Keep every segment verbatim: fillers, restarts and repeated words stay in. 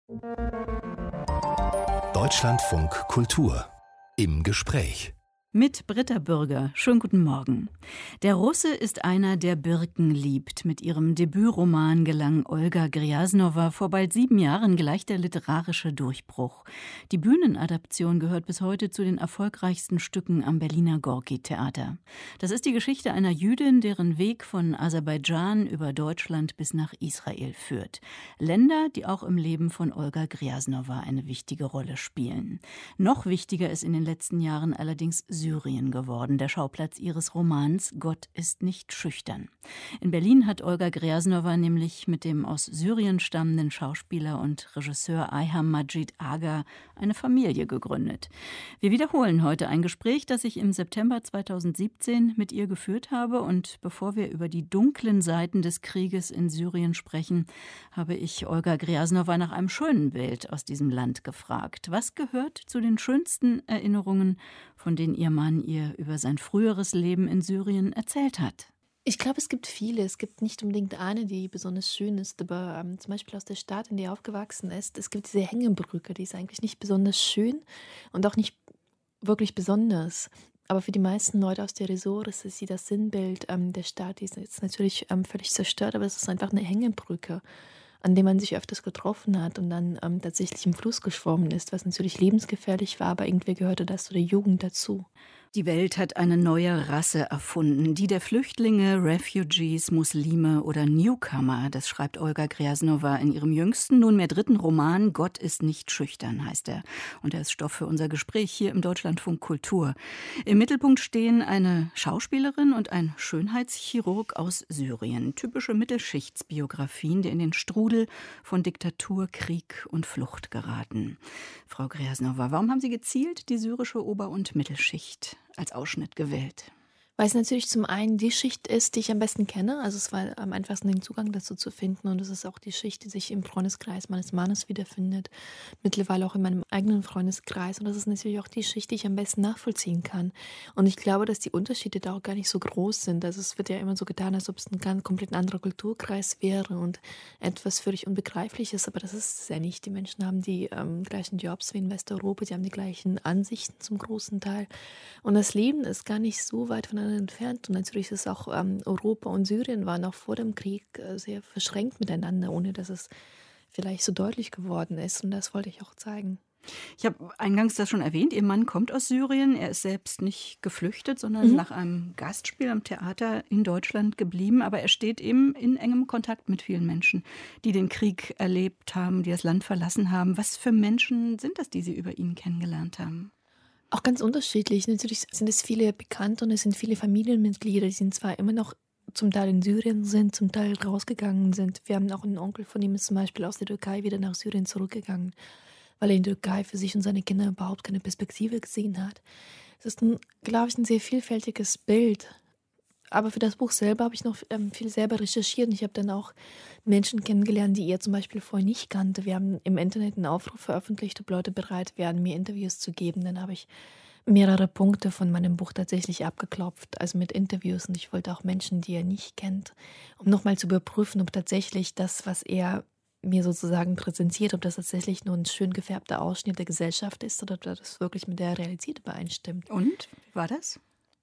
Deutschlandfunk Kultur im Gespräch. Mit Britta Bürger. Schönen guten Morgen. Der Russe ist einer, der Birken liebt. Mit ihrem Debütroman gelang Olga Grjasnowa vor bald sieben Jahren gleich der literarische Durchbruch. Die Bühnenadaption gehört bis heute zu den erfolgreichsten Stücken am Berliner Gorki-Theater. Das ist die Geschichte einer Jüdin, deren Weg von Aserbaidschan über Deutschland bis nach Israel führt. Länder, die auch im Leben von Olga Grjasnowa eine wichtige Rolle spielen. Noch wichtiger ist in den letzten Jahren allerdings Syrien geworden, der Schauplatz ihres Romans Gott ist nicht schüchtern. In Berlin hat Olga Grjasnowa nämlich mit dem aus Syrien stammenden Schauspieler und Regisseur Ayham Majid Aga eine Familie gegründet. Wir wiederholen heute ein Gespräch, das ich im September zweitausendsiebzehn mit ihr geführt habe. Und bevor wir über die dunklen Seiten des Krieges in Syrien sprechen, habe ich Olga Grjasnowa nach einem schönen Bild aus diesem Land gefragt. Was gehört zu den schönsten Erinnerungen, von denen ihr Mann ihr über sein früheres Leben in Syrien erzählt hat? Ich glaube, es gibt viele. Es gibt nicht unbedingt eine, die besonders schön ist, aber ähm, zum Beispiel aus der Stadt, in der er aufgewachsen ist, es gibt diese Hängebrücke, die ist eigentlich nicht besonders schön und auch nicht wirklich besonders. Aber für die meisten Leute aus der Resort ist sie das Sinnbild ähm, der Stadt. Die ist jetzt natürlich ähm, völlig zerstört, aber es ist einfach eine Hängebrücke, an dem man sich öfters getroffen hat und dann ähm, tatsächlich im Fluss geschwommen ist, was natürlich lebensgefährlich war, aber irgendwie gehörte das zu der Jugend dazu. Die Welt hat eine neue Rasse erfunden, die der Flüchtlinge, Refugees, Muslime oder Newcomer. Das schreibt Olga Grjasnowa in ihrem jüngsten, nunmehr dritten Roman Gott ist nicht schüchtern, heißt er. Und er ist Stoff für unser Gespräch hier im Deutschlandfunk Kultur. Im Mittelpunkt stehen eine Schauspielerin und ein Schönheitschirurg aus Syrien. Typische Mittelschichtsbiografien, die in den Strudel von Diktatur, Krieg und Flucht geraten. Frau Grjasnowa, warum haben Sie gezielt die syrische Ober- und Mittelschicht als Ausschnitt gewählt? Weil es natürlich zum einen die Schicht ist, die ich am besten kenne. Also es war am einfachsten, den Zugang dazu zu finden. Und es ist auch die Schicht, die sich im Freundeskreis meines Mannes wiederfindet. Mittlerweile auch in meinem eigenen Freundeskreis. Und das ist natürlich auch die Schicht, die ich am besten nachvollziehen kann. Und ich glaube, dass die Unterschiede da auch gar nicht so groß sind. Also es wird ja immer so getan, als ob es ein ganz komplett anderer Kulturkreis wäre und etwas völlig Unbegreifliches. Aber das ist es ja nicht. Die Menschen haben die ähm, gleichen Jobs wie in Westeuropa. Die haben die gleichen Ansichten zum großen Teil. Und das Leben ist gar nicht so weit von entfernt. Und natürlich ist auch ähm, Europa und Syrien waren auch vor dem Krieg äh, sehr verschränkt miteinander, ohne dass es vielleicht so deutlich geworden ist. Und das wollte ich auch zeigen. Ich habe eingangs das schon erwähnt, Ihr Mann kommt aus Syrien. Er ist selbst nicht geflüchtet, sondern mhm. nach einem Gastspiel am Theater in Deutschland geblieben. Aber er steht eben in engem Kontakt mit vielen Menschen, die den Krieg erlebt haben, die das Land verlassen haben. Was für Menschen sind das, die Sie über ihn kennengelernt haben? Auch ganz unterschiedlich. Natürlich sind es viele Bekannte und es sind viele Familienmitglieder, die sind zwar immer noch zum Teil in Syrien sind, zum Teil rausgegangen sind. Wir haben auch einen Onkel von ihm, ist zum Beispiel aus der Türkei wieder nach Syrien zurückgegangen, weil er in der Türkei für sich und seine Kinder überhaupt keine Perspektive gesehen hat. Es ist, ein, glaube ich, ein sehr vielfältiges Bild. Aber für das Buch selber habe ich noch ähm, viel selber recherchiert. Und ich habe dann auch Menschen kennengelernt, die ihr zum Beispiel vorher nicht kannte. Wir haben im Internet einen Aufruf veröffentlicht, ob Leute bereit wären, mir Interviews zu geben. Dann habe ich mehrere Punkte von meinem Buch tatsächlich abgeklopft, also mit Interviews. Und ich wollte auch Menschen, die er nicht kennt, um nochmal zu überprüfen, ob tatsächlich das, was er mir sozusagen präsentiert, ob das tatsächlich nur ein schön gefärbter Ausschnitt der Gesellschaft ist oder ob das wirklich mit der Realität übereinstimmt. Und? Wie war das?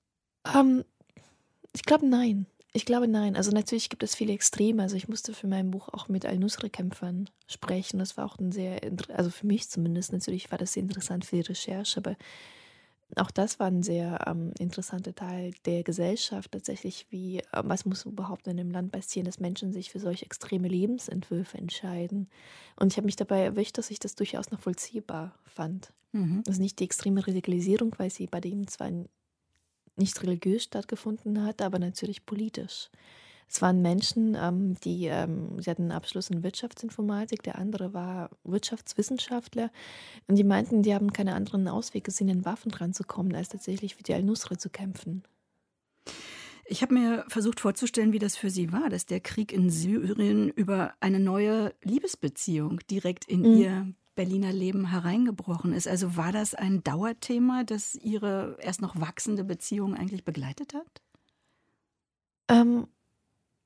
Ähm, Ich glaube, nein. Ich glaube, nein. Also natürlich gibt es viele Extreme. Also ich musste für mein Buch auch mit Al-Nusra-Kämpfern sprechen. Das war auch ein sehr, also für mich zumindest, natürlich war das sehr interessant für die Recherche, aber auch das war ein sehr ähm, interessanter Teil der Gesellschaft tatsächlich, wie, äh, was muss überhaupt in einem Land passieren, dass Menschen sich für solche extreme Lebensentwürfe entscheiden. Und ich habe mich dabei erwischt, dass ich das durchaus noch vollziehbar fand. Mhm. Also nicht die extreme Radikalisierung, weil sie bei dem zwar nicht religiös stattgefunden hat, aber natürlich politisch. Es waren Menschen, ähm, die, ähm, sie hatten einen Abschluss in Wirtschaftsinformatik, der andere war Wirtschaftswissenschaftler und die meinten, die haben keine anderen Auswege gesehen, an Waffen ranzukommen, als tatsächlich für die Al-Nusra zu kämpfen. Ich habe mir versucht vorzustellen, wie das für Sie war, dass der Krieg in Syrien über eine neue Liebesbeziehung direkt in mhm. Ihr Berliner Leben hereingebrochen ist. Also war das ein Dauerthema, das Ihre erst noch wachsende Beziehung eigentlich begleitet hat? Ähm,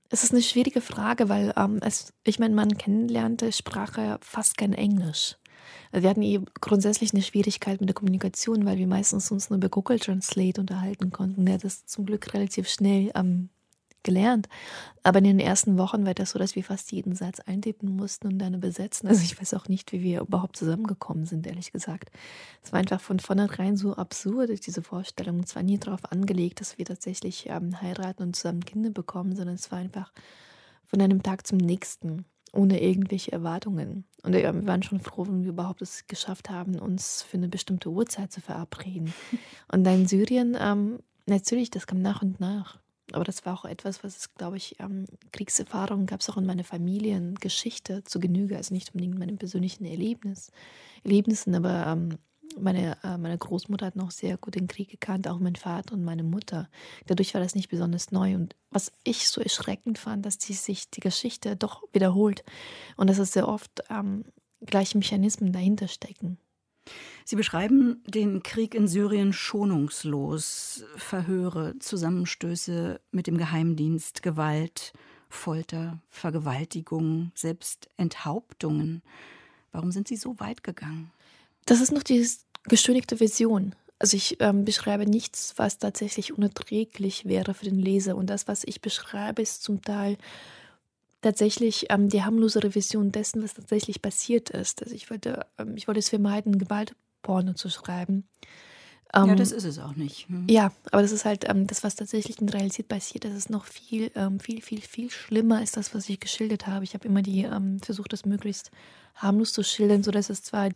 Es ist eine schwierige Frage, weil ähm, es, ich meine, man kennenlernte Sprache fast kein Englisch. Also wir hatten eh grundsätzlich eine Schwierigkeit mit der Kommunikation, weil wir meistens uns nur über Google Translate unterhalten konnten. Der hat das zum Glück relativ schnell ähm, gelernt. Aber in den ersten Wochen war das so, dass wir fast jeden Satz eintippen mussten und dann übersetzen. Also ich weiß auch nicht, wie wir überhaupt zusammengekommen sind, ehrlich gesagt. Es war einfach von vornherein so absurd, diese Vorstellung. Es war nie darauf angelegt, dass wir tatsächlich ähm, heiraten und zusammen Kinder bekommen, sondern es war einfach von einem Tag zum nächsten, ohne irgendwelche Erwartungen. Und äh, wir waren schon froh, wenn wir überhaupt es geschafft haben, uns für eine bestimmte Uhrzeit zu verabreden. Und dann in Syrien, ähm, natürlich, das kam nach und nach. Aber das war auch etwas, was es, glaube ich, ähm, Kriegserfahrungen gab es auch in meiner Familiengeschichte zu Genüge. Also nicht unbedingt meine persönlichen Erlebnis, Erlebnissen, aber ähm, meine, äh, meine Großmutter hat noch sehr gut den Krieg gekannt, auch mein Vater und meine Mutter. Dadurch war das nicht besonders neu. Und was ich so erschreckend fand, dass die, sich die Geschichte doch wiederholt und dass es sehr oft ähm, gleiche Mechanismen dahinter stecken. Sie beschreiben den Krieg in Syrien schonungslos. Verhöre, Zusammenstöße mit dem Geheimdienst, Gewalt, Folter, Vergewaltigung, selbst Enthauptungen. Warum sind Sie so weit gegangen? Das ist noch die geschönigte Version. Also ich ähm, beschreibe nichts, was tatsächlich unerträglich wäre für den Leser. Und das, was ich beschreibe, ist zum Teil tatsächlich ähm, die harmlosere Version dessen, was tatsächlich passiert ist. Also ich wollte, ähm, ich wollte es vermeiden, Gewaltporno zu schreiben. Ähm, ja, das ist es auch nicht. Hm. Ja, aber das ist halt ähm, das, was tatsächlich in der Realität passiert. Das ist noch viel, ähm, viel, viel, viel schlimmer als das, was ich geschildert habe. Ich habe immer die ähm, versucht, das möglichst harmlos zu schildern, sodass es zwar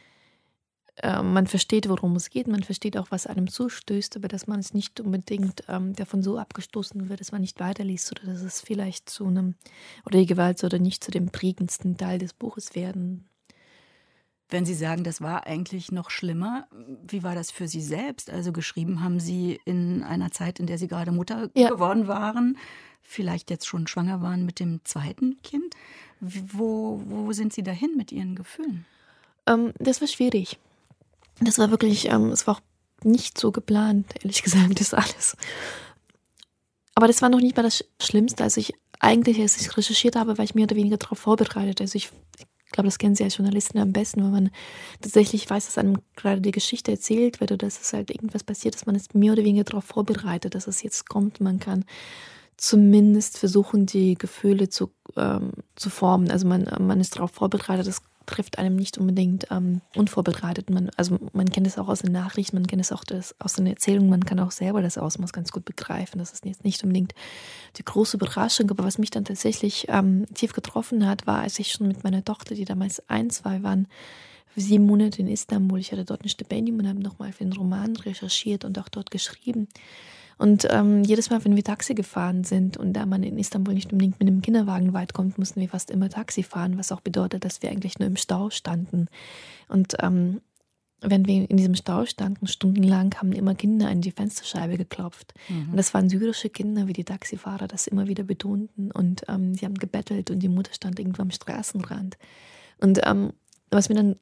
äh, man versteht, worum es geht, man versteht auch, was einem zustößt, aber dass man es nicht unbedingt ähm, davon so abgestoßen wird, dass man nicht weiterliest oder dass es vielleicht zu einem, oder die Gewalt oder nicht zu dem prägendsten Teil des Buches werden. Wenn Sie sagen, das war eigentlich noch schlimmer, wie war das für Sie selbst? Also geschrieben haben Sie in einer Zeit, in der Sie gerade Mutter ja. geworden waren, vielleicht jetzt schon schwanger waren mit dem zweiten Kind. Wo, wo sind Sie dahin mit Ihren Gefühlen? Ähm, das war schwierig. Das war wirklich, ähm, es war auch nicht so geplant, ehrlich gesagt, das alles. Aber das war noch nicht mal das Schlimmste. Also ich eigentlich, als ich recherchiert habe, war ich mehr oder weniger darauf vorbereitet. Also ich, ich glaube, das kennen Sie als Journalisten am besten, wenn man tatsächlich weiß, dass einem gerade die Geschichte erzählt wird oder dass es halt irgendwas passiert, dass man es mehr oder weniger darauf vorbereitet, dass es jetzt kommt. Man kann zumindest versuchen, die Gefühle zu, ähm, zu formen. Also man, man ist darauf vorbereitet, das trifft einem nicht unbedingt ähm, unvorbereitet. Man, also man kennt es auch aus den Nachrichten, man kennt es auch das, aus den Erzählungen, man kann auch selber das Ausmaß ganz gut begreifen. Das ist jetzt nicht unbedingt die große Überraschung, aber was mich dann tatsächlich ähm, tief getroffen hat, war, als ich schon mit meiner Tochter, die damals ein, zwei waren, sieben Monate in Istanbul, ich hatte dort ein Stipendium und habe nochmal für den Roman recherchiert und auch dort geschrieben. Und ähm, jedes Mal, wenn wir Taxi gefahren sind und da man in Istanbul nicht unbedingt mit einem Kinderwagen weit kommt, mussten wir fast immer Taxi fahren, was auch bedeutet, dass wir eigentlich nur im Stau standen. Und ähm, wenn wir in diesem Stau standen, stundenlang, haben immer Kinder an die Fensterscheibe geklopft. Mhm. Und das waren syrische Kinder, wie die Taxifahrer das immer wieder betonten. Und ähm, sie haben gebettelt und die Mutter stand irgendwo am Straßenrand. Und ähm, was mir dann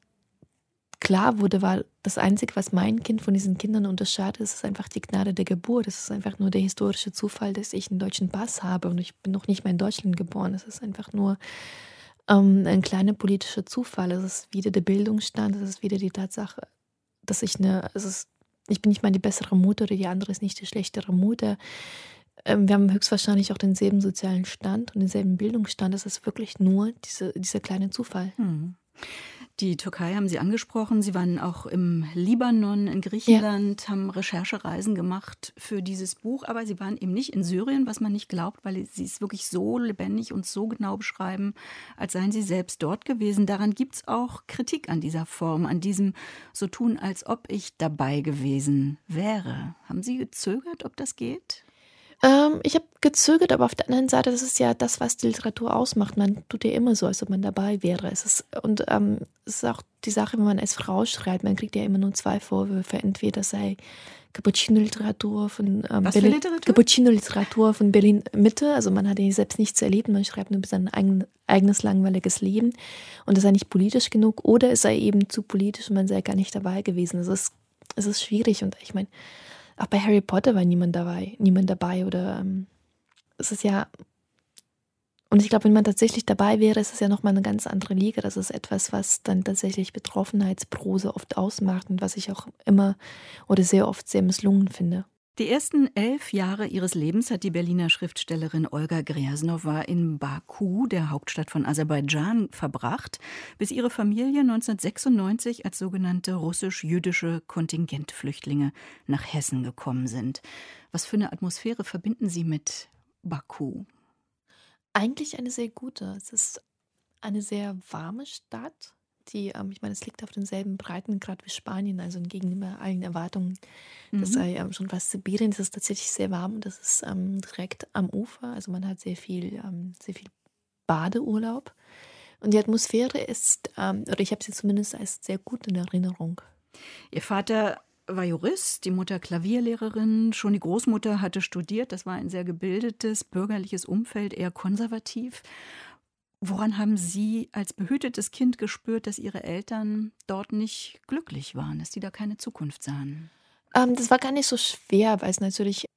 klar wurde, war, das Einzige, was mein Kind von diesen Kindern unterscheidet, ist einfach die Gnade der Geburt. Es ist einfach nur der historische Zufall, dass ich einen deutschen Pass habe und ich bin noch nicht mal in Deutschland geboren. Es ist einfach nur ähm, ein kleiner politischer Zufall. Es ist wieder der Bildungsstand, es ist wieder die Tatsache, dass ich eine, es ist, ich bin nicht mal die bessere Mutter oder die andere ist nicht die schlechtere Mutter. Ähm, wir haben höchstwahrscheinlich auch denselben sozialen Stand und denselben Bildungsstand. Es ist wirklich nur diese, dieser kleine Zufall. Hm. Die Türkei haben Sie angesprochen. Sie waren auch im Libanon, in Griechenland, ja. haben Recherchereisen gemacht für dieses Buch. Aber Sie waren eben nicht in Syrien, was man nicht glaubt, weil Sie es wirklich so lebendig und so genau beschreiben, als seien Sie selbst dort gewesen. Daran gibt es auch Kritik an dieser Form, an diesem so tun, als ob ich dabei gewesen wäre. Haben Sie gezögert, ob das geht? Ähm, ich habe gezögert, aber auf der anderen Seite, das ist ja das, was die Literatur ausmacht. Man tut ja immer so, als ob man dabei wäre. Es ist, und ähm, es ist auch die Sache, wenn man als Frau schreibt, man kriegt ja immer nur zwei Vorwürfe. Entweder sei Cappuccino-Literatur von ähm, Was Berlin, für Literatur? Cappuccino-Literatur von Berlin-Mitte. Also man hat ja selbst nichts erlebt, man schreibt nur über sein eigen, eigenes langweiliges Leben. Und es sei nicht politisch genug oder es sei eben zu politisch und man sei gar nicht dabei gewesen. Es ist, es ist schwierig und ich meine, auch bei Harry Potter war niemand dabei, niemand dabei oder ähm, es ist ja, Und ich glaube, wenn man tatsächlich dabei wäre, ist es ja nochmal eine ganz andere Liga. Das ist etwas, was dann tatsächlich Betroffenheitsprose oft ausmacht und was ich auch immer oder sehr oft sehr misslungen finde. Die ersten elf Jahre ihres Lebens hat die Berliner Schriftstellerin Olga Grjasnowa in Baku, der Hauptstadt von Aserbaidschan, verbracht, bis ihre Familie neunzehnhundertsechsundneunzig als sogenannte russisch-jüdische Kontingentflüchtlinge nach Hessen gekommen sind. Was für eine Atmosphäre verbinden Sie mit Baku? Eigentlich eine sehr gute. Es ist eine sehr warme Stadt, die, ähm, ich meine, es liegt auf demselben Breitengrad wie Spanien, also gegenüber allen Erwartungen. Das Mhm. sei ähm, schon fast Sibirien. Es ist tatsächlich sehr warm. Das ist ähm, direkt am Ufer. Also man hat sehr viel, ähm, sehr viel Badeurlaub. Und die Atmosphäre ist, ähm, oder ich habe sie zumindest als sehr gut in Erinnerung. Ihr Vater war Jurist, die Mutter Klavierlehrerin, schon die Großmutter hatte studiert. Das war ein sehr gebildetes, bürgerliches Umfeld, eher konservativ. Woran haben Sie als behütetes Kind gespürt, dass Ihre Eltern dort nicht glücklich waren, dass sie da keine Zukunft sahen? Ähm, das war gar nicht so schwer, weil es natürlich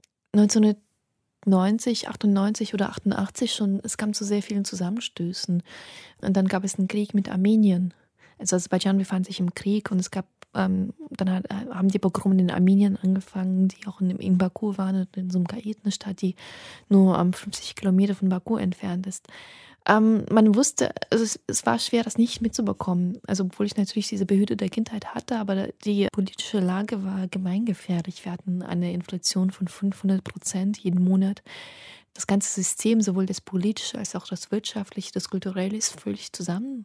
neunzehnhundertneunzig, achtundneunzig oder achtundachtzig schon, es kam zu sehr vielen Zusammenstößen. Und dann gab es einen Krieg mit Armenien. Also Aserbaidschan befand sich im Krieg und es gab, ähm, dann hat, haben die Pogrome in Armenien angefangen, die auch in, in Baku waren, in so einer eine Stadt, die nur ähm, fünfzig Kilometer von Baku entfernt ist. Ähm, man wusste, also es, es war schwer, das nicht mitzubekommen. Also obwohl ich natürlich diese behütete Kindheit hatte, aber die politische Lage war gemeingefährlich. Wir hatten eine Inflation von fünfhundert Prozent jeden Monat. Das ganze System, sowohl das politische als auch das wirtschaftliche, das kulturelle, ist völlig zusammen.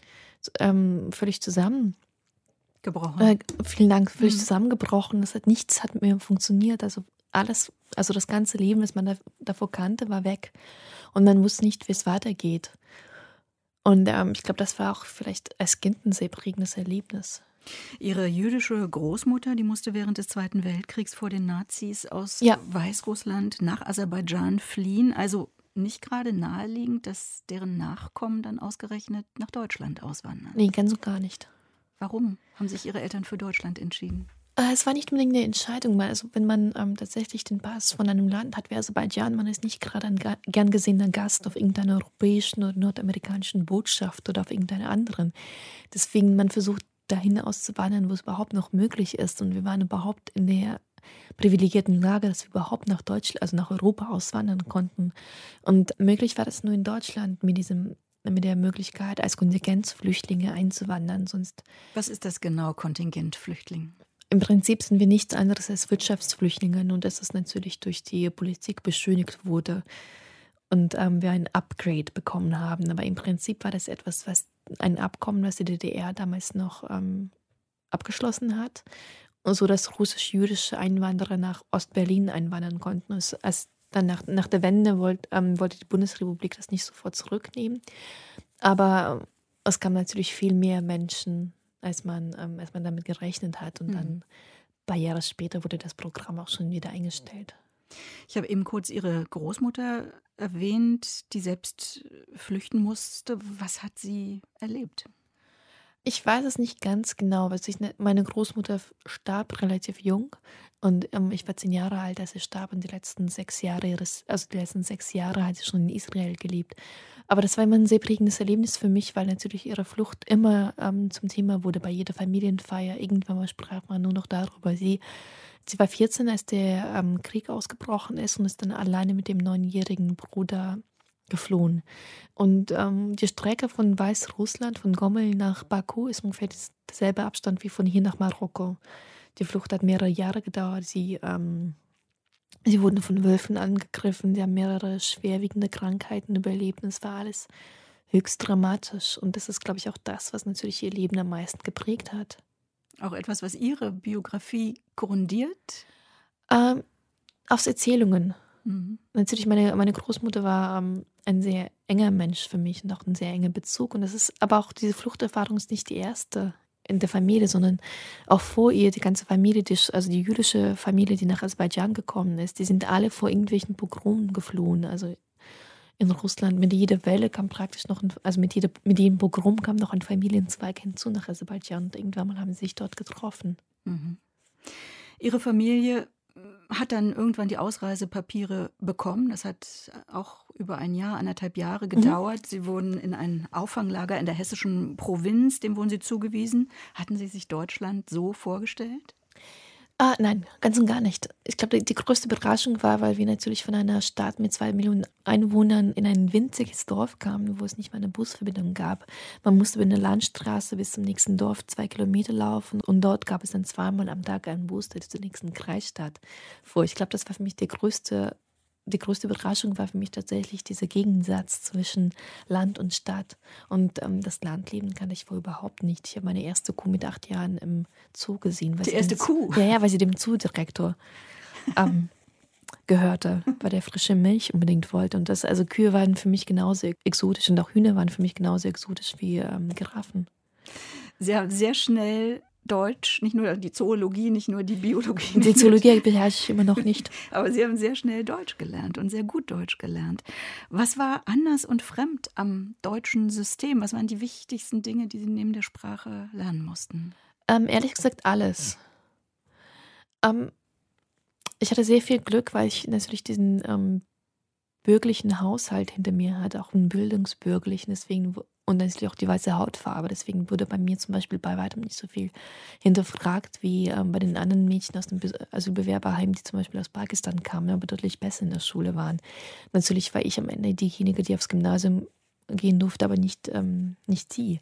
Ähm, völlig zusammen. Gebrochen. Äh, vielen Dank, völlig Mhm. zusammengebrochen. Das hat nichts hat mehr funktioniert. Also alles, also das ganze Leben, das man da, davor kannte, war weg. Und man wusste nicht, wie es weitergeht. Und ähm, ich glaube, das war auch vielleicht als Kind ein sehr prägendes Erlebnis. Ihre jüdische Großmutter, die musste während des Zweiten Weltkriegs vor den Nazis aus Ja. Weißrussland nach Aserbaidschan fliehen. Also nicht gerade naheliegend, dass deren Nachkommen dann ausgerechnet nach Deutschland auswandern. Nee, ganz und gar nicht. Warum haben sich Ihre Eltern für Deutschland entschieden? Äh, Es war nicht unbedingt eine Entscheidung, weil also wenn man ähm, tatsächlich den Pass von einem Land hat wie Aserbaidschan, man ist nicht gerade ein ga- gern gesehener Gast auf irgendeiner europäischen oder nordamerikanischen Botschaft oder auf irgendeiner anderen. Deswegen, man versucht dahin auszuwandern, wo es überhaupt noch möglich ist. Und wir waren überhaupt in der privilegierten Lage, dass wir überhaupt nach Deutschland, also nach Europa auswandern konnten. Und möglich war das nur in Deutschland mit diesem mit der Möglichkeit, als Kontingentflüchtlinge einzuwandern. Sonst Was ist das genau, Kontingentflüchtling? im Prinzip sind wir nichts anderes als Wirtschaftsflüchtlinge, nur dass es natürlich durch die Politik beschönigt wurde und ähm, wir ein Upgrade bekommen haben. Aber im Prinzip war das etwas, was ein Abkommen, was die D D R damals noch ähm, abgeschlossen hat, so dass russisch-jüdische Einwanderer nach Ostberlin einwandern konnten. Es, als dann nach, nach der Wende wollt, ähm, wollte die Bundesrepublik das nicht sofort zurücknehmen, aber ähm, es kamen natürlich viel mehr Menschen, als man, ähm, als man damit gerechnet hat. Und Mhm. dann ein paar Jahre später wurde das Programm auch schon wieder eingestellt. Ich habe eben kurz Ihre Großmutter erwähnt, die selbst flüchten musste. Was hat sie erlebt? Ich weiß es nicht ganz genau, weil ich, ne- meine Großmutter starb relativ jung und ähm, ich war zehn Jahre alt, als sie starb, und die letzten sechs Jahre ihres, also die letzten sechs Jahre hat sie schon in Israel gelebt. Aber das war immer ein sehr prägendes Erlebnis für mich, weil natürlich ihre Flucht immer ähm, zum Thema wurde bei jeder Familienfeier. Irgendwann mal sprach man nur noch darüber. Sie, sie war vierzehn, als der ähm, Krieg ausgebrochen ist, und ist dann alleine mit dem neunjährigen Bruder geflohen. Und ähm, die Strecke von Weißrussland, von Gomel nach Baku, ist ungefähr derselbe Abstand wie von hier nach Marokko. Die Flucht hat mehrere Jahre gedauert. Sie, ähm, sie wurden von Wölfen angegriffen. Sie haben mehrere schwerwiegende Krankheiten überlebt. Und es war alles höchst dramatisch. Und das ist, glaube ich, auch das, was natürlich ihr Leben am meisten geprägt hat. Auch etwas, was Ihre Biografie grundiert? Ähm, aus Erzählungen. Mhm. Natürlich, meine, meine Großmutter war ähm, ein sehr enger Mensch für mich und auch ein sehr enger Bezug. Und das ist, aber auch diese Fluchterfahrung ist nicht die erste in der Familie, sondern auch vor ihr, die ganze Familie, die, also die jüdische Familie, die nach Aserbaidschan gekommen ist, die sind alle vor irgendwelchen Pogromen geflohen. Also in Russland, mit jeder Welle kam praktisch noch, ein, also mit, jeder, mit jedem Pogrom kam noch ein Familienzweig hinzu nach Aserbaidschan. Und irgendwann mal haben sie sich dort getroffen. Mhm. Ihre Familie hat dann irgendwann die Ausreisepapiere bekommen. Das hat auch über ein Jahr, anderthalb Jahre gedauert. Mhm. Sie wurden in ein Auffanglager in der hessischen Provinz, dem wurden Sie zugewiesen. Hatten Sie sich Deutschland so vorgestellt? Ah, nein, ganz und gar nicht. Ich glaube, die, die größte Überraschung war, weil wir natürlich von einer Stadt mit zwei Millionen Einwohnern in ein winziges Dorf kamen, wo es nicht mal eine Busverbindung gab. Man musste über eine Landstraße bis zum nächsten Dorf zwei Kilometer laufen und dort gab es dann zweimal am Tag einen Bus, der zur nächsten Kreisstadt fuhr. Ich glaube, das war für mich der größte Die größte Überraschung war für mich tatsächlich dieser Gegensatz zwischen Land und Stadt. Und ähm, das Landleben kannte ich vorher überhaupt nicht. Ich habe meine erste Kuh mit acht Jahren im Zoo gesehen. Die erste Kuh? Ja, ja, weil sie dem Zoodirektor ähm, gehörte, weil der frische Milch unbedingt wollte. Und das, also Kühe waren für mich genauso exotisch und auch Hühner waren für mich genauso exotisch wie ähm, Giraffen. Sie haben sehr schnell Deutsch, nicht nur die Zoologie, nicht nur die Biologie. Die Zoologie beherrsche ich immer noch nicht. Aber Sie haben sehr schnell Deutsch gelernt und sehr gut Deutsch gelernt. Was war anders und fremd am deutschen System? Was waren die wichtigsten Dinge, die Sie neben der Sprache lernen mussten? Ähm, ehrlich gesagt alles. Ähm, ich hatte sehr viel Glück, weil ich natürlich diesen ähm, bürgerlichen Haushalt hinter mir hatte, auch einen bildungsbürgerlichen, deswegen und natürlich auch die weiße Hautfarbe. Deswegen wurde bei mir zum Beispiel bei weitem nicht so viel hinterfragt wie ähm, bei den anderen Mädchen aus dem Be- also Bewerberheim, die zum Beispiel aus Pakistan kamen, aber deutlich besser in der Schule waren. Natürlich war ich am Ende diejenige, die aufs Gymnasium gehen durfte, aber nicht, ähm, nicht sie.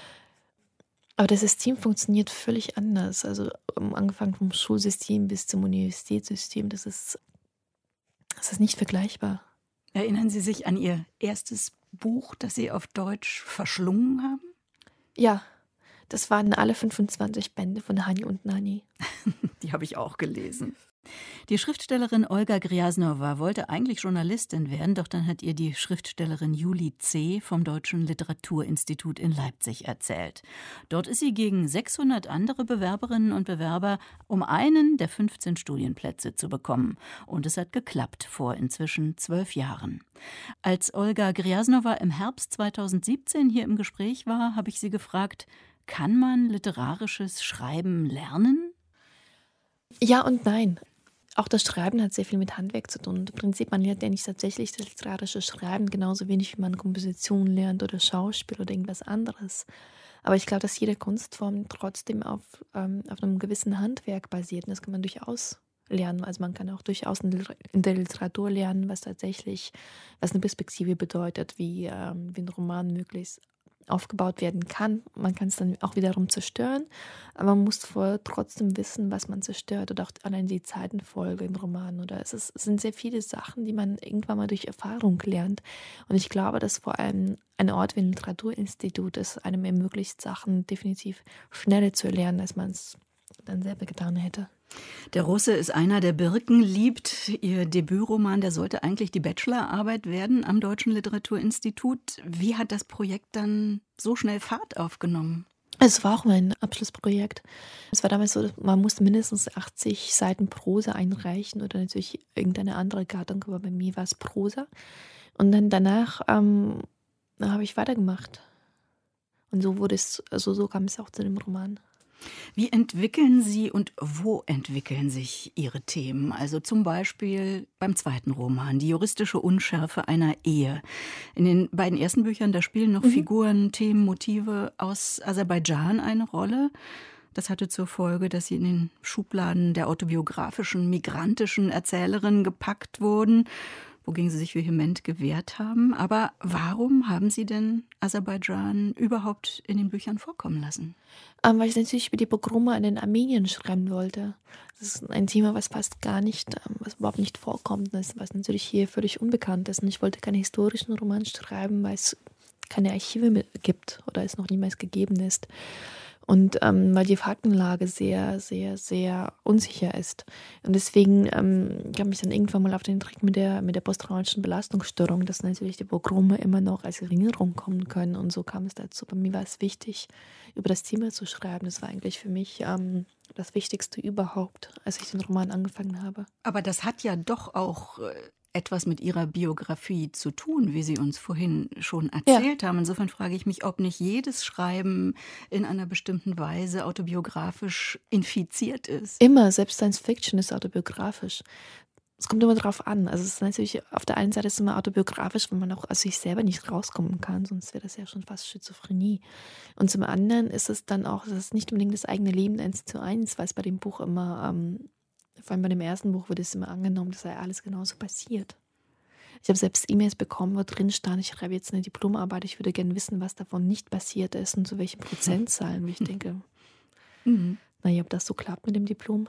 Aber das System funktioniert völlig anders. Also um, angefangen vom Schulsystem bis zum Universitätssystem, das ist, das ist nicht vergleichbar. Erinnern Sie sich an Ihr erstes Buch, das Sie auf Deutsch verschlungen haben? Ja, das waren alle fünfundzwanzig Bände von Hani und Nani. Die habe ich auch gelesen. Die Schriftstellerin Olga Griasnowa wollte eigentlich Journalistin werden, doch dann hat ihr die Schriftstellerin Julie C. vom Deutschen Literaturinstitut in Leipzig erzählt. Dort ist sie gegen sechshundert andere Bewerberinnen und Bewerber um einen der fünfzehn Studienplätze zu bekommen. Und es hat geklappt vor inzwischen zwölf Jahren. Als Olga Griasnowa im Herbst zweitausendsiebzehn hier im Gespräch war, habe ich sie gefragt, kann man literarisches Schreiben lernen? Ja und nein. Auch das Schreiben hat sehr viel mit Handwerk zu tun. Im Prinzip, man lernt ja nicht tatsächlich das literarische Schreiben, genauso wenig wie man Komposition lernt oder Schauspiel oder irgendwas anderes. Aber ich glaube, dass jede Kunstform trotzdem auf, ähm, auf einem gewissen Handwerk basiert. Und das kann man durchaus lernen. Also man kann auch durchaus in der Literatur lernen, was tatsächlich, was eine Perspektive bedeutet, wie, ähm, wie ein Roman möglichst aufgebaut werden kann. Man kann es dann auch wiederum zerstören, aber man muss vorher trotzdem wissen, was man zerstört oder auch allein die Zeitenfolge im Roman. Oder es, ist, es sind sehr viele Sachen, die man irgendwann mal durch Erfahrung lernt. Und ich glaube, dass vor allem ein Ort wie ein Literaturinstitut es einem ermöglicht, Sachen definitiv schneller zu erlernen, als man es dann selber getan hätte. Der Russe ist einer, der Birken liebt. Ihr Debütroman, der sollte eigentlich die Bachelorarbeit werden am Deutschen Literaturinstitut. Wie hat das Projekt dann so schnell Fahrt aufgenommen? Es war auch mein Abschlussprojekt. Es war damals so, man musste mindestens achtzig Seiten Prosa einreichen oder natürlich irgendeine andere Gattung, aber bei mir war es Prosa. Und dann danach ähm, habe ich weitergemacht. Und so wurde es, also so kam es auch zu dem Roman. Wie entwickeln Sie und wo entwickeln sich Ihre Themen? Also zum Beispiel beim zweiten Roman, die juristische Unschärfe einer Ehe. In den beiden ersten Büchern, da spielen noch mhm. Figuren, Themen, Motive aus Aserbaidschan eine Rolle. Das hatte zur Folge, dass sie in den Schubladen der autobiografischen, migrantischen Erzählerin gepackt wurden, wogegen sie sich vehement gewehrt haben. Aber warum haben Sie denn Aserbaidschan überhaupt in den Büchern vorkommen lassen? Ähm, weil ich natürlich über die Pogrome in den Armenien schreiben wollte. Das ist ein Thema, was fast gar nicht, ähm, was überhaupt nicht vorkommt, was natürlich hier völlig unbekannt ist. Und ich wollte keinen historischen Roman schreiben, weil es keine Archive gibt oder es noch niemals gegeben ist. Und ähm, weil die Faktenlage sehr, sehr, sehr unsicher ist. Und deswegen ähm, kam ich dann irgendwann mal auf den Trick mit der, mit der posttraumatischen Belastungsstörung, dass natürlich die Pogrome immer noch als Erinnerung kommen können. Und so kam es dazu. Bei mir war es wichtig, über das Thema zu schreiben. Das war eigentlich für mich ähm, das Wichtigste überhaupt, als ich den Roman angefangen habe. Aber das hat ja doch auch etwas mit ihrer Biografie zu tun, wie Sie uns vorhin schon erzählt ja. haben. Insofern frage ich mich, ob nicht jedes Schreiben in einer bestimmten Weise autobiografisch infiziert ist. Immer, selbst Science Fiction ist autobiografisch. Es kommt immer drauf an. Also es ist natürlich, auf der einen Seite ist es immer autobiografisch, wenn man auch aus sich selber nicht rauskommen kann, sonst wäre das ja schon fast Schizophrenie. Und zum anderen ist es dann auch, es ist nicht unbedingt das eigene Leben eins zu eins, weil es bei dem Buch immer, ähm, vor allem bei dem ersten Buch wurde es immer angenommen, dass sei alles genauso passiert. Ich habe selbst E-Mails bekommen, wo drin stand, ich schreibe jetzt eine Diplomarbeit, ich würde gerne wissen, was davon nicht passiert ist und zu welchen Prozentzahlen. Wo ich denke, mhm. naja, ob das so klappt mit dem Diplom.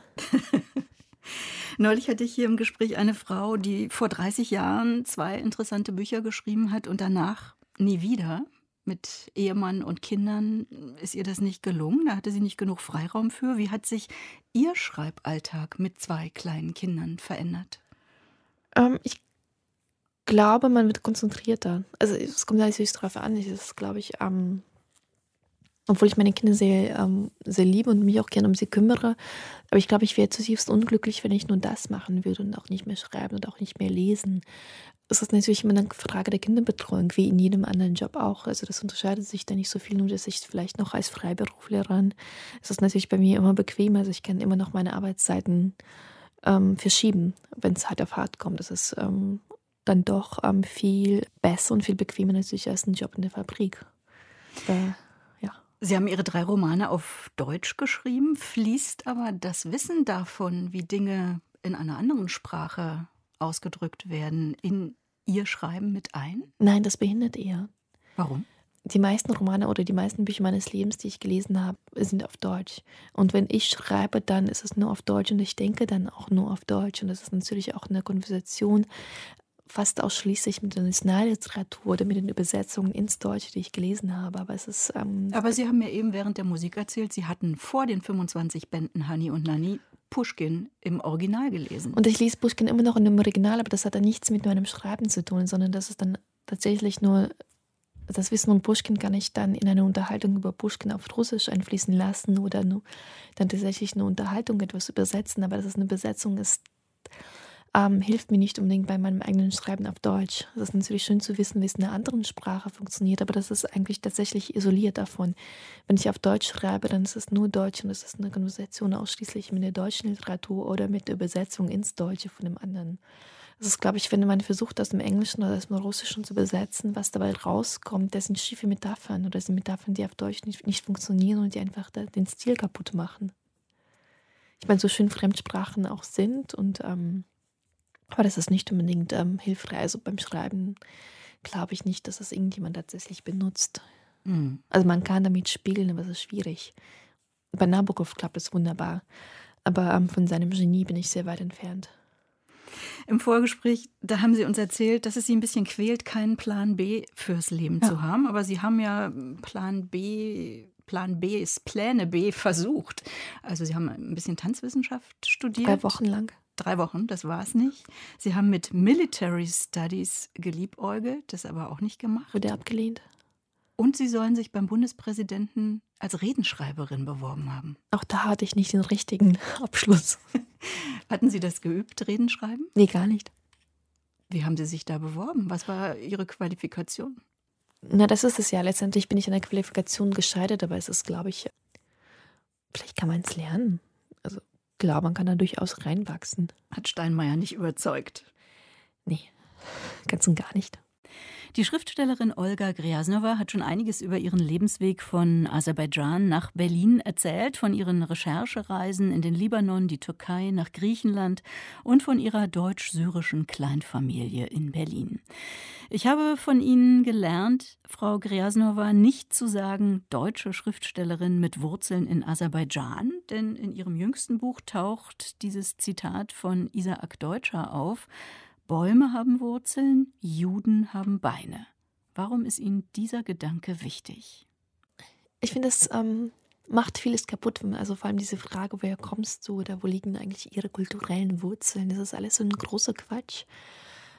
Neulich hatte ich hier im Gespräch eine Frau, die vor dreißig Jahren zwei interessante Bücher geschrieben hat und danach nie wieder. Mit Ehemann und Kindern ist ihr das nicht gelungen. Da hatte sie nicht genug Freiraum für. Wie hat sich Ihr Schreiballtag mit zwei kleinen Kindern verändert? Ähm, ich glaube, man wird konzentrierter. Also es kommt natürlich darauf an. Es ist, glaube ich, ähm, obwohl ich meine Kinder sehr, ähm, sehr liebe und mich auch gerne um sie kümmere. Aber ich glaube, ich wäre zutiefst unglücklich, wenn ich nur das machen würde und auch nicht mehr schreiben und auch nicht mehr lesen. Es ist natürlich immer eine Frage der Kinderbetreuung, wie in jedem anderen Job auch. Also das unterscheidet sich da nicht so viel, nur dass ich vielleicht noch als Freiberuflerin, es ist natürlich bei mir immer bequem. Also ich kann immer noch meine Arbeitszeiten ähm, verschieben, wenn es halt auf hart kommt. Das ist ähm, dann doch ähm, viel besser und viel bequemer natürlich als ein Job in der Fabrik. Da, Sie haben Ihre drei Romane auf Deutsch geschrieben, fließt aber das Wissen davon, wie Dinge in einer anderen Sprache ausgedrückt werden, in Ihr Schreiben mit ein? Nein, das behindert eher. Warum? Die meisten Romane oder die meisten Bücher meines Lebens, die ich gelesen habe, sind auf Deutsch. Und wenn ich schreibe, dann ist es nur auf Deutsch und ich denke dann auch nur auf Deutsch. Und das ist natürlich auch eine Konversation fast ausschließlich mit der Nationalliteratur oder mit den Übersetzungen ins Deutsche, die ich gelesen habe. Aber es ist. Ähm, Aber Sie haben mir eben während der Musik erzählt, Sie hatten vor den fünfundzwanzig Bänden Hani und Nani Puschkin im Original gelesen. Und ich lese Puschkin immer noch in dem Original, aber das hat dann nichts mit meinem Schreiben zu tun, sondern das ist dann tatsächlich nur. Das Wissen um Puschkin kann ich dann in eine Unterhaltung über Puschkin auf Russisch einfließen lassen oder nur dann tatsächlich eine Unterhaltung etwas übersetzen. Aber dass es eine Übersetzung ist, Ähm, hilft mir nicht unbedingt bei meinem eigenen Schreiben auf Deutsch. Es ist natürlich schön zu wissen, wie es in einer anderen Sprache funktioniert, aber das ist eigentlich tatsächlich isoliert davon. Wenn ich auf Deutsch schreibe, dann ist es nur Deutsch und es ist eine Konversation ausschließlich mit der deutschen Literatur oder mit der Übersetzung ins Deutsche von dem anderen. Das ist, glaube ich, wenn man versucht, aus dem Englischen oder aus dem Russischen zu übersetzen, was dabei rauskommt, das sind schiefe Metaphern oder das sind Metaphern, die auf Deutsch nicht, nicht funktionieren und die einfach den Stil kaputt machen. Ich meine, so schön Fremdsprachen auch sind und ähm, aber das ist nicht unbedingt ähm, hilfreich. Also beim Schreiben glaube ich nicht, dass das irgendjemand tatsächlich benutzt. Mhm. Also man kann damit spielen, aber es ist schwierig. Bei Nabokov klappt es wunderbar. Aber ähm, von seinem Genie bin ich sehr weit entfernt. Im Vorgespräch, da haben Sie uns erzählt, dass es Sie ein bisschen quält, keinen Plan B fürs Leben ja. zu haben. Aber Sie haben ja Plan B... Plan B ist Pläne B versucht. Also Sie haben ein bisschen Tanzwissenschaft studiert. Drei Wochen lang. Drei Wochen, das war es nicht. Sie haben mit Military Studies geliebäugelt, das aber auch nicht gemacht. Wurde abgelehnt. Und Sie sollen sich beim Bundespräsidenten als Redenschreiberin beworben haben. Auch da hatte ich nicht den richtigen Abschluss. Hatten Sie das geübt, Redenschreiben? Nee, gar nicht. Wie haben Sie sich da beworben? Was war Ihre Qualifikation? Na, das ist es ja. Letztendlich bin ich an der Qualifikation gescheitert, aber es ist, glaube ich, vielleicht kann man es lernen. Also, ich glaube, man kann da durchaus reinwachsen. Hat Steinmeier nicht überzeugt? Nee, ganz und gar nicht. Die Schriftstellerin Olga Grjasnowa hat schon einiges über ihren Lebensweg von Aserbaidschan nach Berlin erzählt, von ihren Recherchereisen in den Libanon, die Türkei, nach Griechenland und von ihrer deutsch-syrischen Kleinfamilie in Berlin. Ich habe von Ihnen gelernt, Frau Grjasnowa, nicht zu sagen, deutsche Schriftstellerin mit Wurzeln in Aserbaidschan, denn in ihrem jüngsten Buch taucht dieses Zitat von Isaac Deutscher auf: Bäume haben Wurzeln, Juden haben Beine. Warum ist Ihnen dieser Gedanke wichtig? Ich finde, es ähm, macht vieles kaputt. Also vor allem diese Frage, woher kommst du oder wo liegen eigentlich ihre kulturellen Wurzeln? Das ist alles so ein großer Quatsch.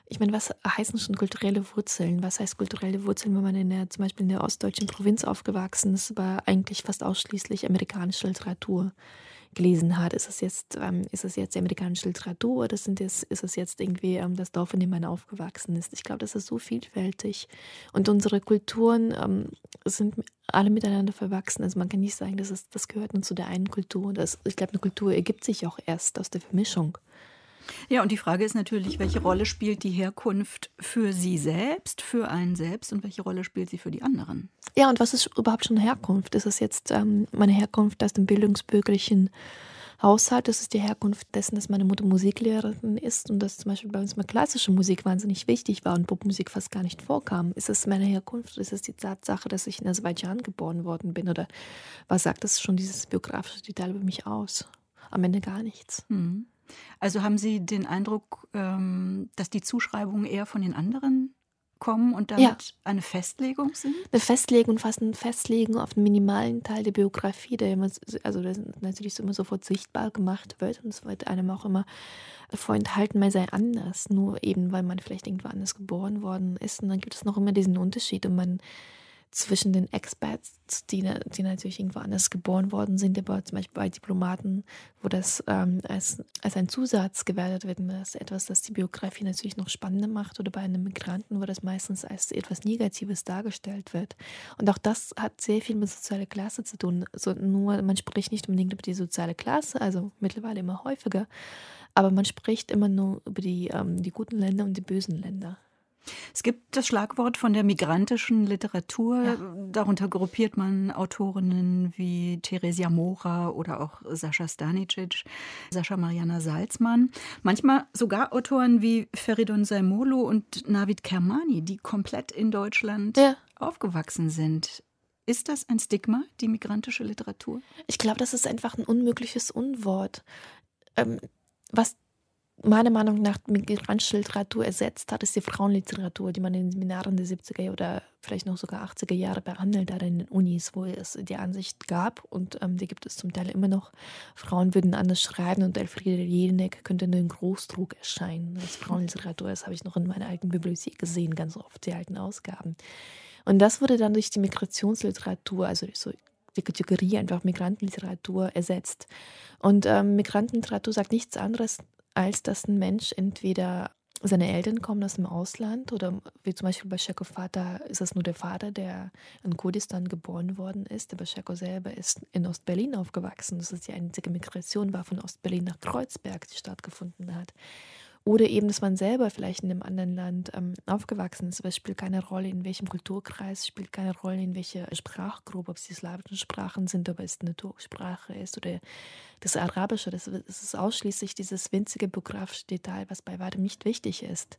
Ich meine, was heißen schon kulturelle Wurzeln? Was heißt kulturelle Wurzeln, wenn man in der, zum Beispiel in der ostdeutschen Provinz aufgewachsen ist, aber eigentlich fast ausschließlich amerikanische Literatur gelesen hat? Ist es jetzt, ähm, ist es jetzt amerikanische Literatur oder sind es, ist es jetzt irgendwie ähm, das Dorf, in dem man aufgewachsen ist? Ich glaube, das ist so vielfältig. Und unsere Kulturen ähm, sind alle miteinander verwachsen. Also man kann nicht sagen, das, ist, das gehört nur zu der einen Kultur. Das, ich glaube, eine Kultur ergibt sich auch erst aus der Vermischung. Ja, und die Frage ist natürlich, welche Rolle spielt die Herkunft für Sie selbst, für einen selbst und welche Rolle spielt sie für die anderen? Ja, und was ist überhaupt schon Herkunft? Ist es jetzt ähm, meine Herkunft aus dem bildungsbürgerlichen Haushalt? Ist es die Herkunft dessen, dass meine Mutter Musiklehrerin ist und dass zum Beispiel bei uns mal klassische Musik wahnsinnig wichtig war und Popmusik fast gar nicht vorkam? Ist es meine Herkunft oder ist es die Tatsache, dass ich in Aserbaidschan geboren worden bin? Oder was sagt das schon, dieses biografische Detail über mich aus? Am Ende gar nichts. Mhm. Also haben Sie den Eindruck, ähm, dass die Zuschreibungen eher von den anderen kommen und damit Ja. eine Festlegung sind? Eine Festlegung, fast ein Festlegen auf einen minimalen Teil der Biografie, der immer, also der natürlich so immer sofort sichtbar gemacht wird und es wird einem auch immer vorenthalten, man sei anders, nur eben, weil man vielleicht irgendwo anders geboren worden ist. Und dann gibt es noch immer diesen Unterschied und man zwischen den Expats, die, die natürlich irgendwo anders geboren worden sind, aber zum Beispiel bei Diplomaten, wo das ähm, als, als ein Zusatz gewertet wird, das ist etwas, das die Biografie natürlich noch spannender macht, oder bei einem Migranten, wo das meistens als etwas Negatives dargestellt wird. Und auch das hat sehr viel mit sozialer Klasse zu tun. Also nur, man spricht nicht unbedingt über die soziale Klasse, also mittlerweile immer häufiger, aber man spricht immer nur über die, ähm, die guten Länder und die bösen Länder. Es gibt das Schlagwort von der migrantischen Literatur. Ja. Darunter gruppiert man Autorinnen wie Theresia Mora oder auch Sascha Stanicic, Sascha Mariana Salzman. Manchmal sogar Autoren wie Feridun Zaimolu und Navid Kermani, die komplett in Deutschland Ja. aufgewachsen sind. Ist das ein Stigma, die migrantische Literatur? Ich glaube, das ist einfach ein unmögliches Unwort. Ähm, was meiner Meinung nach migrantische Literatur ersetzt hat, ist die Frauenliteratur, die man in den Seminaren der siebziger oder vielleicht noch sogar achtziger Jahre behandelt hat in den Unis, wo es die Ansicht gab, und ähm, die gibt es zum Teil immer noch, Frauen würden anders schreiben und Elfriede Jelinek könnte nur in Großdruck erscheinen. Das Frauenliteratur, das habe ich noch in meiner alten Bibliothek gesehen, ganz oft, die alten Ausgaben. Und das wurde dann durch die Migrationsliteratur, also so die Kategorie einfach Migrantenliteratur ersetzt. Und ähm, Migrantenliteratur sagt nichts anderes, als dass ein Mensch entweder seine Eltern kommen aus dem Ausland oder wie zum Beispiel bei Tschechow Vater ist es nur der Vater, der in Kurdistan geboren worden ist. Der Tschechow selber ist in Ostberlin aufgewachsen. Das ist die einzige Migration, war von Ostberlin nach Kreuzberg, die stattgefunden hat. Oder eben, dass man selber vielleicht in einem anderen Land ähm, aufgewachsen ist, aber es spielt keine Rolle, in welchem Kulturkreis, spielt keine Rolle, in welcher Sprachgruppe, ob es die slawischen Sprachen sind, ob es eine Turksprache ist oder das Arabische. Das, das ist ausschließlich dieses winzige biografische Detail, was bei weitem nicht wichtig ist.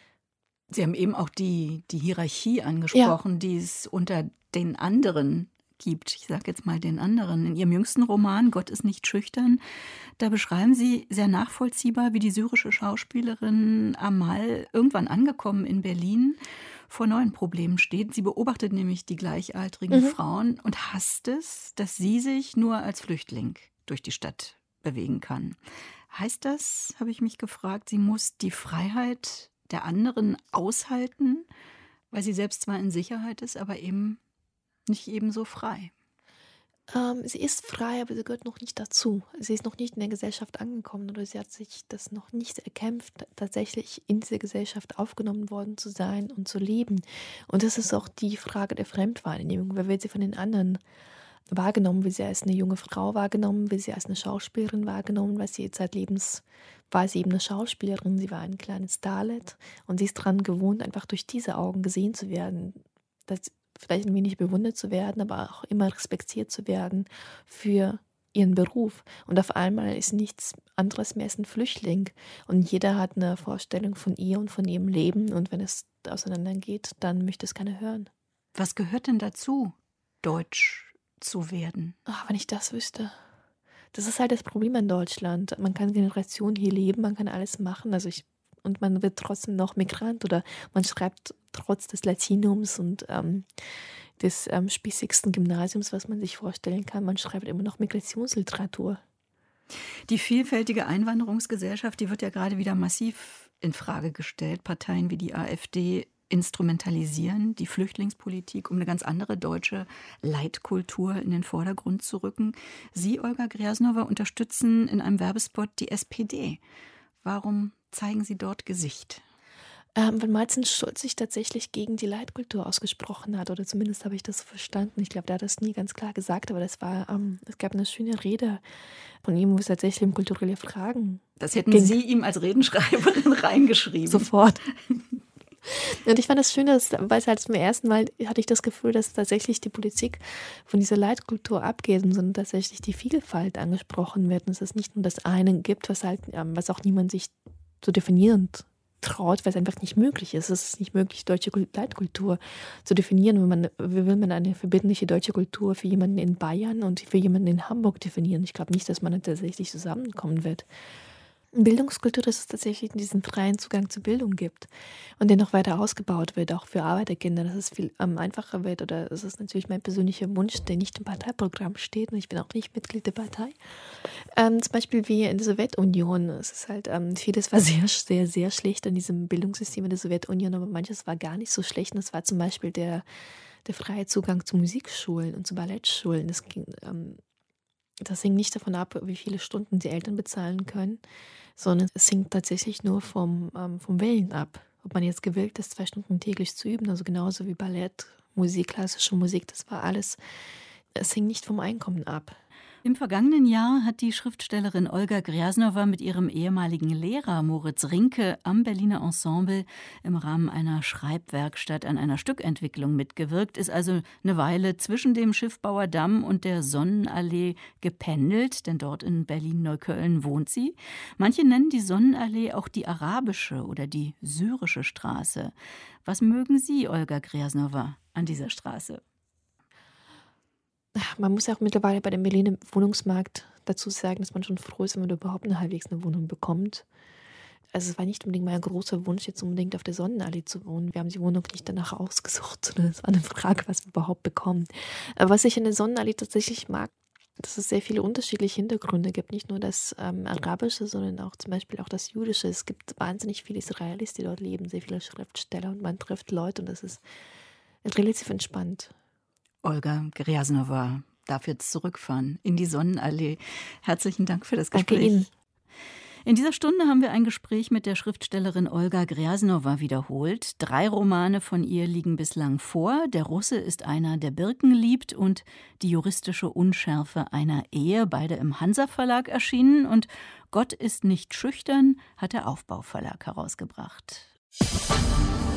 Sie haben eben auch die, die Hierarchie angesprochen, ja, die es unter den anderen gibt. Ich sage jetzt mal den anderen. In Ihrem jüngsten Roman »Gott ist nicht schüchtern«, da beschreiben Sie sehr nachvollziehbar, wie die syrische Schauspielerin Amal irgendwann angekommen in Berlin vor neuen Problemen steht. Sie beobachtet nämlich die gleichaltrigen mhm. Frauen und hasst es, dass sie sich nur als Flüchtling durch die Stadt bewegen kann. Heißt das, habe ich mich gefragt, sie muss die Freiheit der anderen aushalten, weil sie selbst zwar in Sicherheit ist, aber eben nicht ebenso frei? Ähm, sie ist frei, aber sie gehört noch nicht dazu. Sie ist noch nicht in der Gesellschaft angekommen oder sie hat sich das noch nicht erkämpft, tatsächlich in diese Gesellschaft aufgenommen worden zu sein und zu leben. Und das ist auch die Frage der Fremdwahrnehmung. Wer wird sie von den anderen wahrgenommen? Wird sie als eine junge Frau wahrgenommen? Wird sie als eine Schauspielerin wahrgenommen? Weil sie zeitlebens war sie eben eine Schauspielerin. Sie war ein kleines Starlet und sie ist daran gewohnt, einfach durch diese Augen gesehen zu werden. Das vielleicht ein wenig bewundert zu werden, aber auch immer respektiert zu werden für ihren Beruf. Und auf einmal ist nichts anderes mehr als ein Flüchtling. Und jeder hat eine Vorstellung von ihr und von ihrem Leben. Und wenn es auseinandergeht, dann möchte es keiner hören. Was gehört denn dazu, deutsch zu werden? Ach, wenn ich das wüsste. Das ist halt das Problem in Deutschland. Man kann Generationen hier leben, man kann alles machen. Also ich Und man wird trotzdem noch Migrant oder man schreibt trotz des Latinums und ähm, des ähm, spießigsten Gymnasiums, was man sich vorstellen kann, man schreibt immer noch Migrationsliteratur. Die vielfältige Einwanderungsgesellschaft, die wird ja gerade wieder massiv in Frage gestellt. Parteien wie die AfD instrumentalisieren die Flüchtlingspolitik, um eine ganz andere deutsche Leitkultur in den Vordergrund zu rücken. Sie, Olga Grjasnowa, unterstützen in einem Werbespot die S P D. Warum zeigen Sie dort Gesicht? Ähm, weil Martin Schulz sich tatsächlich gegen die Leitkultur ausgesprochen hat, oder zumindest habe ich das so verstanden. Ich glaube, der hat das nie ganz klar gesagt, aber das war, ähm, es gab eine schöne Rede von ihm, wo es tatsächlich um kulturelle Fragen Das hätten ging. Sie ihm als Redenschreiberin reingeschrieben. Sofort. Und ich fand das schön, dass, weil es halt zum ersten Mal hatte ich das Gefühl, dass tatsächlich die Politik von dieser Leitkultur abgeht, sondern tatsächlich die Vielfalt angesprochen wird. Und dass es nicht nur das eine gibt, was halt, ähm, was auch niemand sich so definieren traut, weil es einfach nicht möglich ist. Es ist nicht möglich, deutsche Leitkultur zu definieren. Wenn man, wie will man eine verbindliche deutsche Kultur für jemanden in Bayern und für jemanden in Hamburg definieren? Ich glaube nicht, dass man dann tatsächlich zusammenkommen wird. In Bildungskultur, dass es tatsächlich diesen freien Zugang zur Bildung gibt und der noch weiter ausgebaut wird, auch für Arbeiterkinder, dass es viel ähm, einfacher wird. Oder es ist natürlich mein persönlicher Wunsch, der nicht im Parteiprogramm steht, und ich bin auch nicht Mitglied der Partei. Ähm, zum Beispiel wie in der Sowjetunion. Es ist halt, ähm, vieles war sehr, sehr, sehr schlecht an diesem Bildungssystem in der Sowjetunion, aber manches war gar nicht so schlecht. Und das war zum Beispiel der, der freie Zugang zu Musikschulen und zu Ballettschulen. Das ging, ähm, das hing nicht davon ab, wie viele Stunden die Eltern bezahlen können, sondern es hängt tatsächlich nur vom, ähm, vom Willen ab. Ob man jetzt gewillt ist, zwei Stunden täglich zu üben, also genauso wie Ballett, Musik, klassische Musik, das war alles, es hing nicht vom Einkommen ab. Im vergangenen Jahr hat die Schriftstellerin Olga Grjasnowa mit ihrem ehemaligen Lehrer Moritz Rinke am Berliner Ensemble im Rahmen einer Schreibwerkstatt an einer Stückentwicklung mitgewirkt, ist also eine Weile zwischen dem Schiffbauer Damm und der Sonnenallee gependelt, denn dort in Berlin-Neukölln wohnt sie. Manche nennen die Sonnenallee auch die arabische oder die syrische Straße. Was mögen Sie, Olga Grjasnowa, an dieser Straße? Man muss ja auch mittlerweile bei dem Berliner Wohnungsmarkt dazu sagen, dass man schon froh ist, wenn man überhaupt eine halbwegs eine Wohnung bekommt. Also es war nicht unbedingt mein großer Wunsch, jetzt unbedingt auf der Sonnenallee zu wohnen. Wir haben die Wohnung nicht danach ausgesucht, sondern es war eine Frage, was wir überhaupt bekommen. Aber was ich in der Sonnenallee tatsächlich mag, dass es sehr viele unterschiedliche Hintergründe gibt. Nicht nur das ähm, Arabische, sondern auch zum Beispiel auch das Jüdische. Es gibt wahnsinnig viele Israelis, die dort leben, sehr viele Schriftsteller, und man trifft Leute, und das ist relativ entspannt. Olga Grjasnowa darf jetzt zurückfahren in die Sonnenallee. Herzlichen Dank für das Gespräch. Danke Ihnen. In dieser Stunde haben wir ein Gespräch mit der Schriftstellerin Olga Grjasnowa wiederholt. Drei Romane von ihr liegen bislang vor. Der Russe ist einer, der Birken liebt, und Die juristische Unschärfe einer Ehe, beide im Hansa-Verlag erschienen. Und Gott ist nicht schüchtern hat der Aufbau Verlag herausgebracht.